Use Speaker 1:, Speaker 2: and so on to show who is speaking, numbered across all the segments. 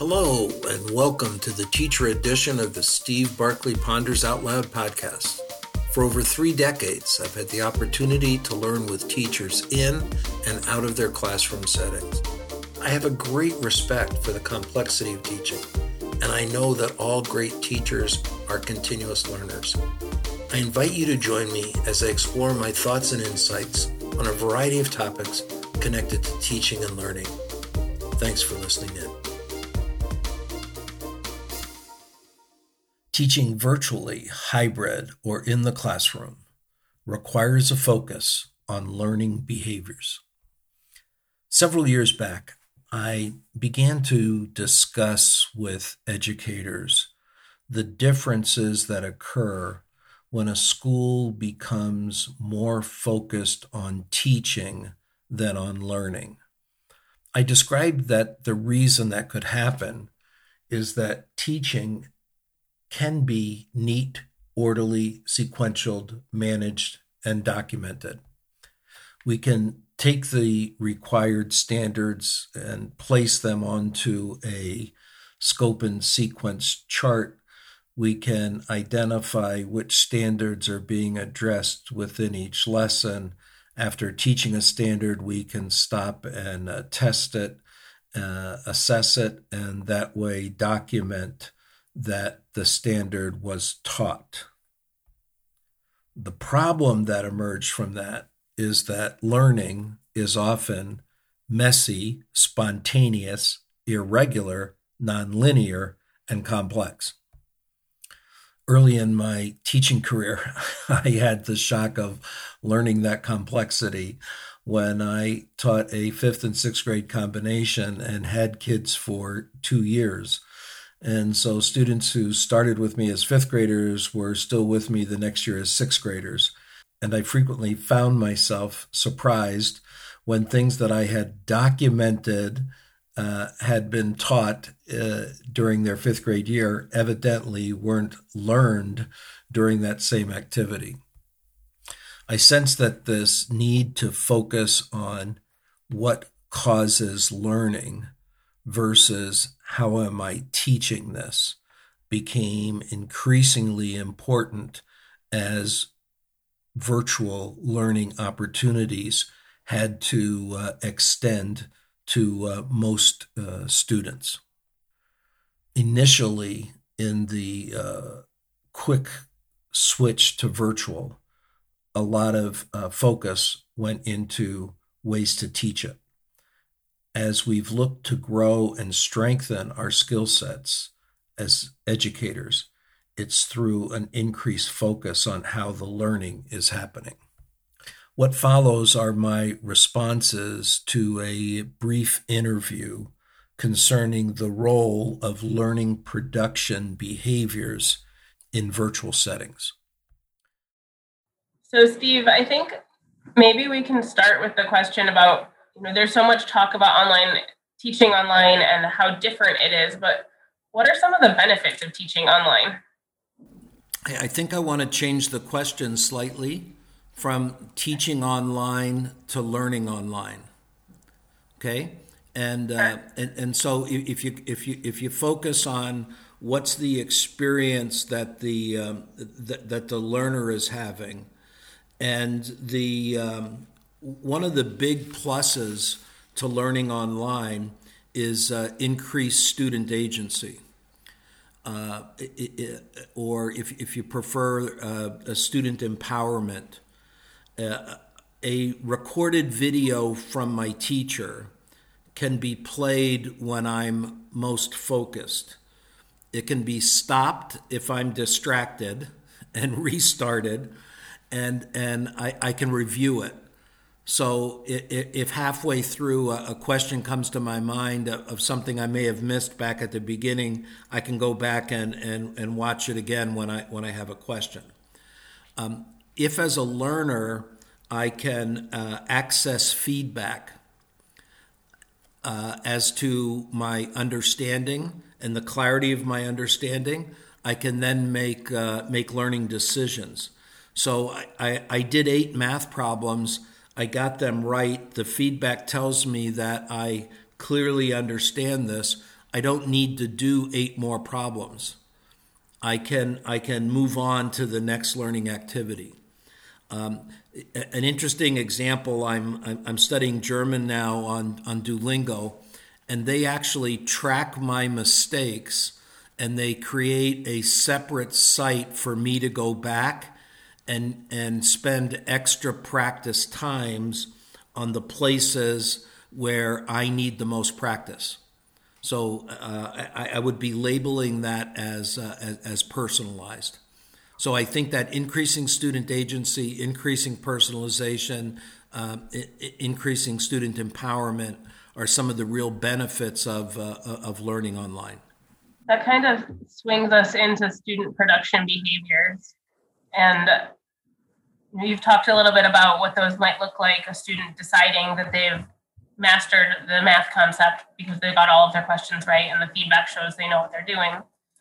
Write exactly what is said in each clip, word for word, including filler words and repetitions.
Speaker 1: Hello, and welcome to the teacher edition of the Steve Barkley Ponders Out Loud podcast. For over three decades, I've had the opportunity to learn with teachers in and out of their classroom settings. I have a great respect for the complexity of teaching, and I know that all great teachers are continuous learners. I invite you to join me as I explore my thoughts and insights on a variety of topics connected to teaching and learning. Thanks for listening in. Teaching virtually, hybrid, or in the classroom requires a focus on learning behaviors. Several years back, I began to discuss with educators the differences that occur when a school becomes more focused on teaching than on learning. I described that the reason that could happen is that teaching can be neat, orderly, sequentialed, managed, and documented. We can take the required standards and place them onto a scope and sequence chart. We can identify which standards are being addressed within each lesson. After teaching a standard, we can stop and uh, test it, uh, assess it, and that way document that the standard was taught. The problem that emerged from that is that learning is often messy, spontaneous, irregular, nonlinear, and complex. Early in my teaching career, I had the shock of learning that complexity when I taught a fifth and sixth grade combination and had kids for two years. And so students who started with me as fifth graders were still with me the next year as sixth graders. And I frequently found myself surprised when things that I had documented uh, had been taught uh, during their fifth grade year evidently weren't learned during that same activity. I sense that this need to focus on what causes learning versus how am I teaching this became increasingly important as virtual learning opportunities had to uh, extend to uh, most uh, students. Initially, in the uh, quick switch to virtual, a lot of uh, focus went into ways to teach it. As we've looked to grow and strengthen our skill sets as educators, it's through an increased focus on how the learning is happening. What follows are my responses to a brief interview concerning the role of learning production behaviors in virtual settings.
Speaker 2: So, Steve, I think maybe we can start with the question about You know, there's so much talk about online teaching online and how different it is, but what are some of the benefits of teaching online?
Speaker 1: I think I want to change the question slightly from teaching online to learning online. Okay, and uh, and and so if you if you if you focus on what's the experience that the um, that, that the learner is having, and the um, one of the big pluses to learning online is uh, increased student agency. Uh, it, it, or if, if you prefer uh, a student empowerment. Uh, a recorded video from my teacher can be played when I'm most focused. It can be stopped if I'm distracted and restarted, and, and I, I can review it. So if halfway through a question comes to my mind of something I may have missed back at the beginning, I can go back and, and, and watch it again when I when I have a question. Um, if as a learner I can uh, access feedback uh, as to my understanding and the clarity of my understanding, I can then make uh, make learning decisions. So I, I, I did eight math problems. I got them right. The feedback tells me that I clearly understand this. I don't need to do eight more problems. I can I can move on to the next learning activity. Um, an interesting example, I'm I'm studying German now on, on Duolingo, and they actually track my mistakes, and they create a separate site for me to go back and and spend extra practice times on the places where I need the most practice. So uh, I, I would be labeling that as, uh, as as personalized. So I think that increasing student agency, increasing personalization, uh, I- increasing student empowerment are some of the real benefits of uh, of learning online.
Speaker 2: That kind of swings us into student production behaviors. And you've talked a little bit about what those might look like, a student deciding that they've mastered the math concept because they got all of their questions right and the feedback shows they know what they're doing.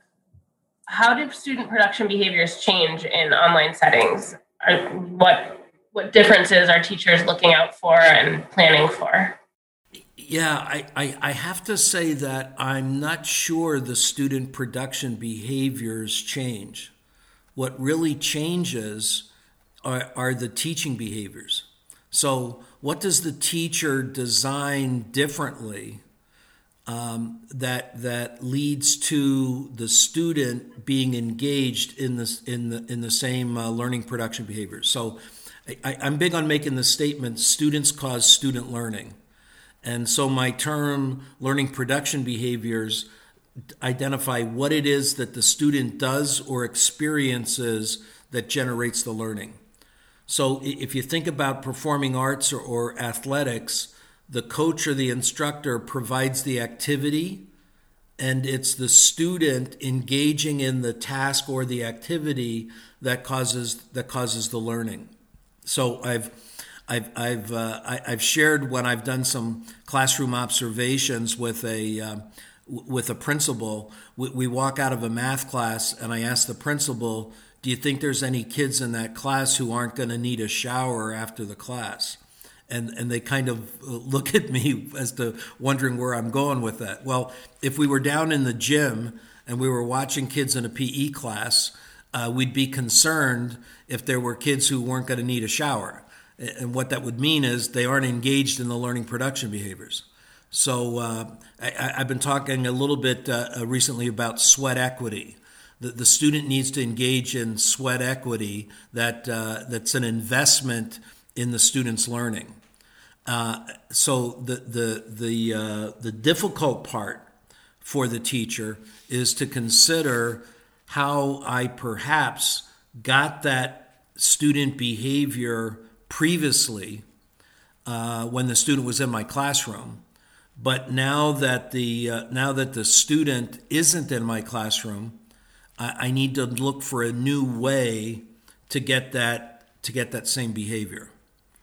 Speaker 2: How do student production behaviors change in online settings? Are, what what differences are teachers looking out for and planning for?
Speaker 1: Yeah, I, I, I have to say that I'm not sure the student production behaviors change. What really changes are, are the teaching behaviors. So what does the teacher design differently um, that that leads to the student being engaged in this in the in the same uh, learning production behaviors? So I, I'm big on making the statement: students cause student learning, and so my term learning production behaviors identify what it is that the student does or experiences that generates the learning. So if you think about performing arts or, or athletics, the coach or the instructor provides the activity, and it's the student engaging in the task or the activity that causes that causes the learning. So I've I've I've uh, I, I've shared when I've done some classroom observations with a uh, with a principal. We, we walk out of a math class, and I ask the principal, do you think there's any kids in that class who aren't going to need a shower after the class? And and they kind of look at me as to wondering where I'm going with that. Well, if we were down in the gym and we were watching kids in a P E class, uh, we'd be concerned if there were kids who weren't going to need a shower. And what that would mean is they aren't engaged in the learning production behaviors. So uh, I, I've been talking a little bit uh, recently about sweat equity. The, the student needs to engage in sweat equity that uh, that's an investment in the student's learning. Uh, so the the the uh, the difficult part for the teacher is to consider how I perhaps got that student behavior previously uh, when the student was in my classroom, but now that the uh, now that the student isn't in my classroom, I need to look for a new way to get that to get that same behavior.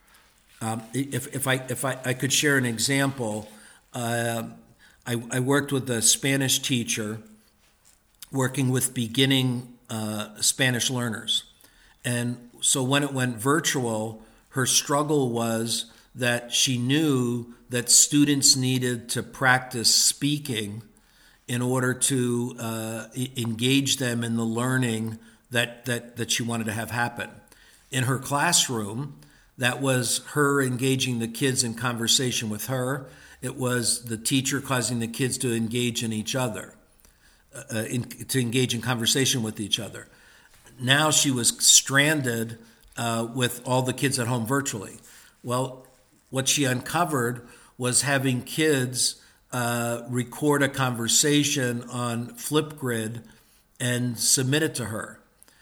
Speaker 1: Um, if if I if I, I could share an example, uh, I, I worked with a Spanish teacher working with beginning uh, Spanish learners, and so when it went virtual, her struggle was that she knew that students needed to practice speaking in order to uh, engage them in the learning that, that, that she wanted to have happen. In her classroom, that was her engaging the kids in conversation with her. It was the teacher causing the kids to engage in each other, uh, in, to engage in conversation with each other. Now she was stranded uh, with all the kids at home virtually. Well, what she uncovered was having kids Uh, record a conversation on Flipgrid and submit it to her.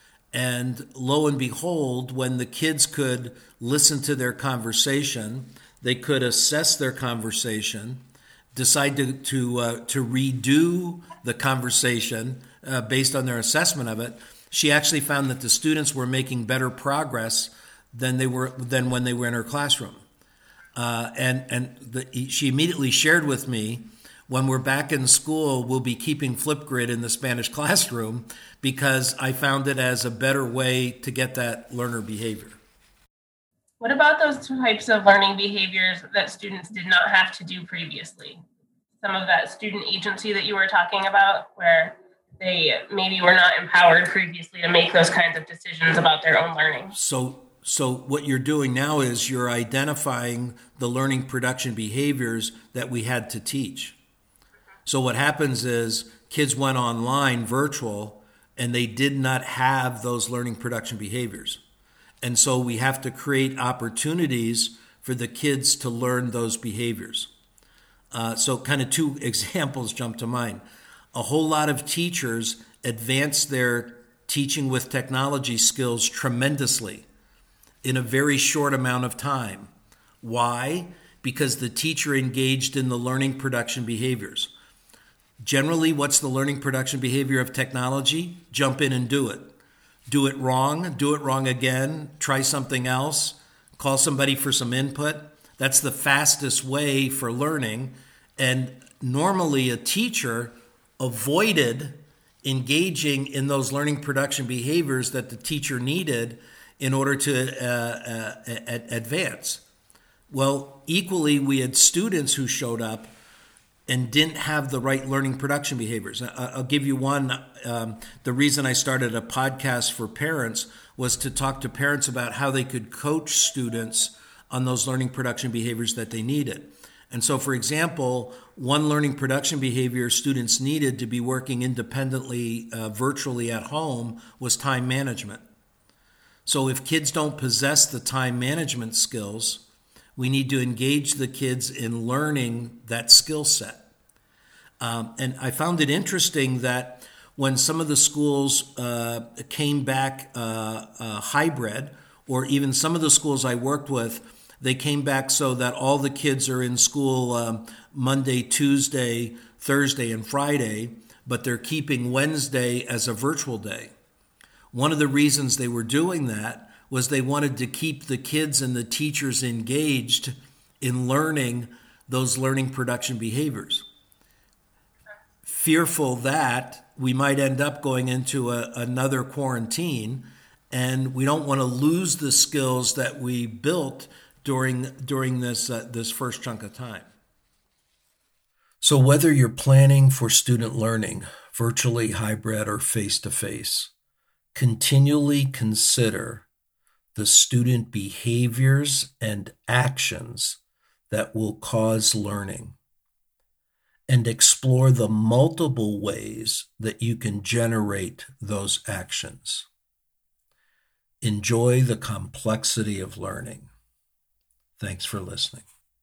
Speaker 1: And lo and behold, when the kids could listen to their conversation, they could assess their conversation, decide to to, uh, to redo the conversation uh, based on their assessment of it. She actually found that the students were making better progress than they were than when they were in her classroom. Uh, and and the, she immediately shared with me, when we're back in school, we'll be keeping Flipgrid in the Spanish classroom because I found it as a better way to get that learner behavior.
Speaker 2: What about those types of learning behaviors that students did not have to do previously, some of that student agency that you were talking about, where they maybe were not empowered previously to make those kinds of decisions about their own learning.
Speaker 1: So, so what you're doing now is you're identifying the learning production behaviors that we had to teach. So what happens is kids went online virtual and they did not have those learning production behaviors. And so we have to create opportunities for the kids to learn those behaviors. Uh, so kind of two examples jump to mind. A whole lot of teachers advance their teaching with technology skills tremendously in a very short amount of time. Why? Because the teacher engaged in the learning production behaviors. Generally, what's the learning production behavior of technology? Jump in and do it. Do it wrong, do it wrong again, try something else, call somebody for some input. That's the fastest way for learning. And normally a teacher avoided engaging in those learning production behaviors that the teacher needed in order to uh, uh, advance. Well, equally, we had students who showed up and didn't have the right learning production behaviors. I'll give you one. Um, the reason I started a podcast for parents was to talk to parents about how they could coach students on those learning production behaviors that they needed. And so, for example, one learning production behavior students needed to be working independently uh, virtually at home was time management. So if kids don't possess the time management skills, we need to engage the kids in learning that skill set. Um, and I found it interesting that when some of the schools uh, came back uh, uh, hybrid, or even some of the schools I worked with, they came back so that all the kids are in school um, Monday, Tuesday, Thursday, and Friday, but they're keeping Wednesday as a virtual day. One of the reasons they were doing that was they wanted to keep the kids and the teachers engaged in learning those learning production behaviors. Fearful that we might end up going into a, another quarantine, and we don't want to lose the skills that we built during during this uh, this first chunk of time. So whether you're planning for student learning, virtually, hybrid, or face-to-face, continually consider the student behaviors and actions that will cause learning, and explore the multiple ways that you can generate those actions. Enjoy the complexity of learning. Thanks for listening.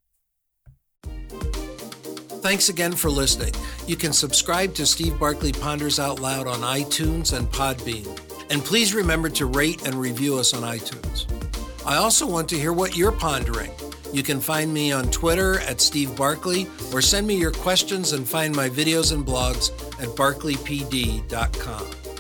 Speaker 1: Thanks again for listening. You can subscribe to Steve Barkley Ponders Out Loud on iTunes and Podbean. And please remember to rate and review us on iTunes. I also want to hear what you're pondering. You can find me on Twitter at Steve Barkley, or send me your questions and find my videos and blogs at barkley p d dot com.